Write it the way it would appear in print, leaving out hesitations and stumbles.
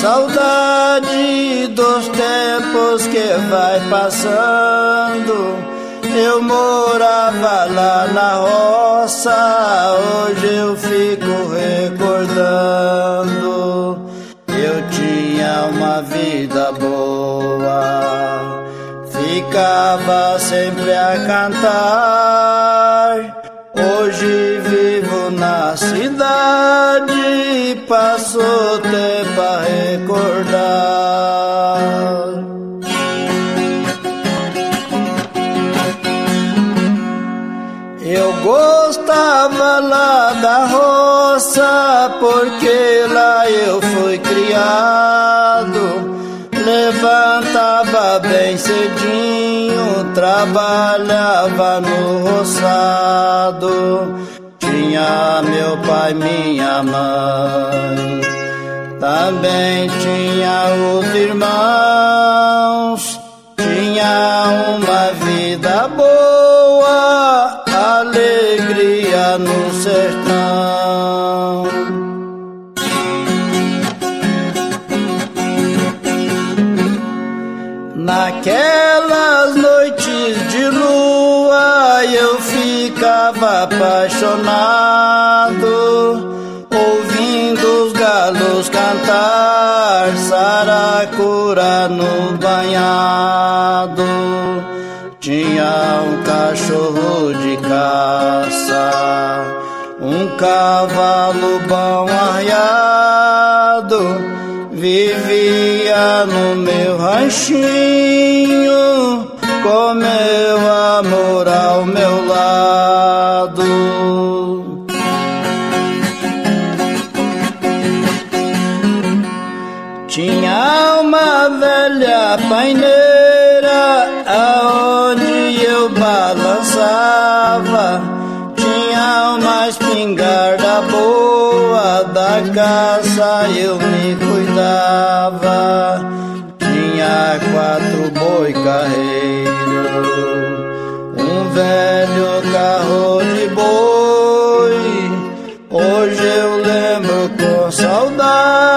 saudade dos tempos que vai passando. Eu morava lá na roça, hoje eu fico recordando. Eu tinha uma vida boa, ficava sempre a cantar. Hoje vivo na cidade, passo o tempo a recordar. Eu gostava lá da roça, porque lá eu fui criado. Levantava bem cedinho, trabalhava no roçado. Tinha meu pai, minha mãe, também tinha os irmãos. Tinha uma vida boa, alegria no sertão. Naquelas noites de lua eu ficava apaixonado, ouvindo os galos cantar, saracura no banhado. Tinha um cachorro de caça, um cavalo bom arriado, vivia no meu ranchinho, com meu amor ao meu lado. Tinha uma velha paineira, aonde eu balançava. Tinha uma espingarda boa, da caça eu me cuidava. Tinha 4 boi carreiros, um velho carro de boi. Hoje eu lembro com saudade